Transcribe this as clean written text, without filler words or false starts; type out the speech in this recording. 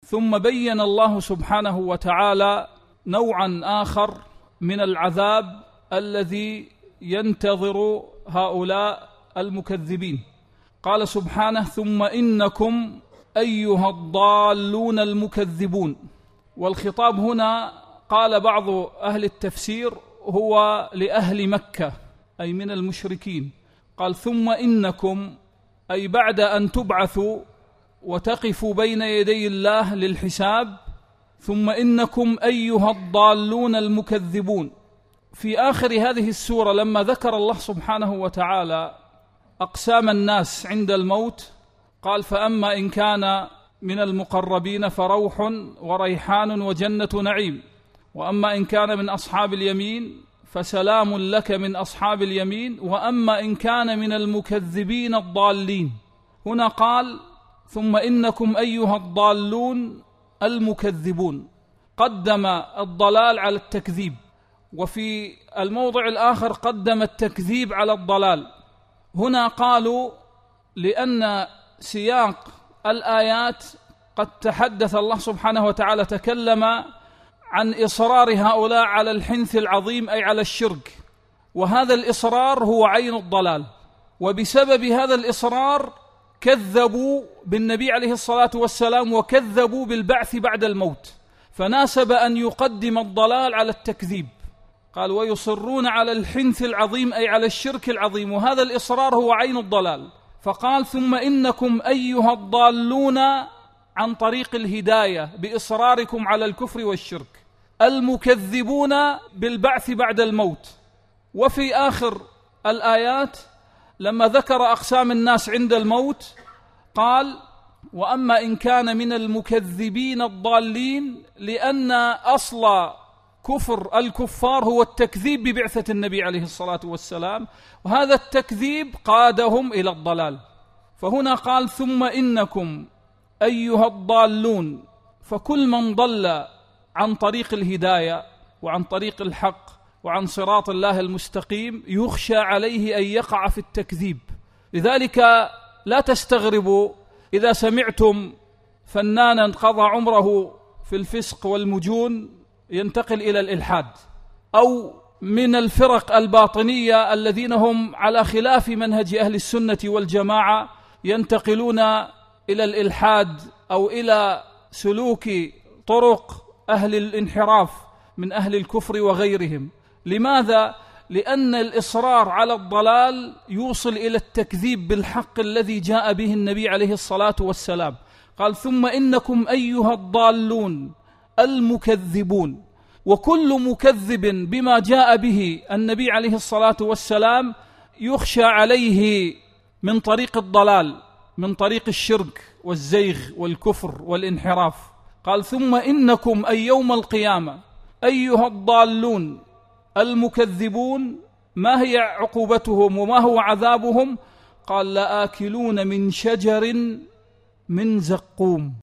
ثم بين الله سبحانه وتعالى نوعا آخر من العذاب الذي ينتظر هؤلاء المكذبين. قال سبحانه: ثم إنكم أيها الضالون المكذبون. والخطاب هنا قال بعض أهل التفسير هو لأهل مكة، أي من المشركين. قال: ثم إنكم، أي بعد أن تبعثوا وتقفوا بين يدي الله للحساب، ثم إنكم أيها الضالون المكذبون. في آخر هذه السورة لما ذكر الله سبحانه وتعالى أقسام الناس عند الموت قال: فأما إن كان من المقربين فروح وريحان وجنة نعيم، وأما إن كان من أصحاب اليمين فسلام لك من أصحاب اليمين، وأما إن كان من المكذبين الضالين. هنا قال: ثم إنكم أيها الضالون المكذبون، قدم الضلال على التكذيب، وفي الموضع الآخر قدم التكذيب على الضلال. هنا قالوا لأن سياق الآيات قد تحدث الله سبحانه وتعالى، تكلم عن إصرار هؤلاء على الحنث العظيم، أي على الشرك، وهذا الإصرار هو عين الضلال، وبسبب هذا الإصرار كذبوا بالنبي عليه الصلاة والسلام وكذبوا بالبعث بعد الموت، فناسب أن يقدم الضلال على التكذيب. قال: ويصرون على الحنث العظيم، أي على الشرك العظيم، وهذا الإصرار هو عين الضلال. فقال: ثم إنكم أيها الضالون عن طريق الهداية بإصراركم على الكفر والشرك، المكذبون بالبعث بعد الموت. وفي آخر الآيات لما ذكر أقسام الناس عند الموت قال: وأما إن كان من المكذبين الضالين، لأن أصل كفر الكفار هو التكذيب ببعثة النبي عليه الصلاة والسلام، وهذا التكذيب قادهم إلى الضلال. فهنا قال: ثم إنكم أيها الضالون، فكل من ضل عن طريق الهداية وعن طريق الحق وعن صراط الله المستقيم يخشى عليه أن يقع في التكذيب. لذلك لا تستغربوا إذا سمعتم فنانا قضى عمره في الفسق والمجون ينتقل إلى الإلحاد، أو من الفرق الباطنية الذين هم على خلاف منهج أهل السنة والجماعة ينتقلون إلى الإلحاد أو إلى سلوك طرق أهل الانحراف من أهل الكفر وغيرهم. لماذا؟ لأن الإصرار على الضلال يوصل إلى التكذيب بالحق الذي جاء به النبي عليه الصلاة والسلام. قال: ثم إنكم أيها الضالون المكذبون. وكل مكذب بما جاء به النبي عليه الصلاة والسلام يخشى عليه من طريق الضلال، من طريق الشرك والزيغ والكفر والانحراف. قال: ثم إنكم أي يوم القيامة أيها الضالون المكذبون. ما هي عقوبتهم وما هو عذابهم؟ قال: لآكلون من شجر من زقوم.